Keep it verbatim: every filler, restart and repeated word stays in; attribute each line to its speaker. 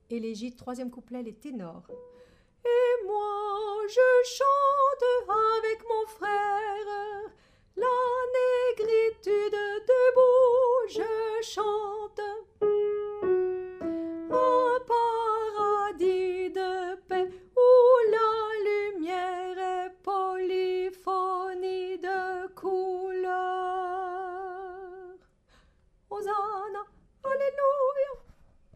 Speaker 1: Élégie, troisième couplet, les ténors. Et moi, je chante avec mon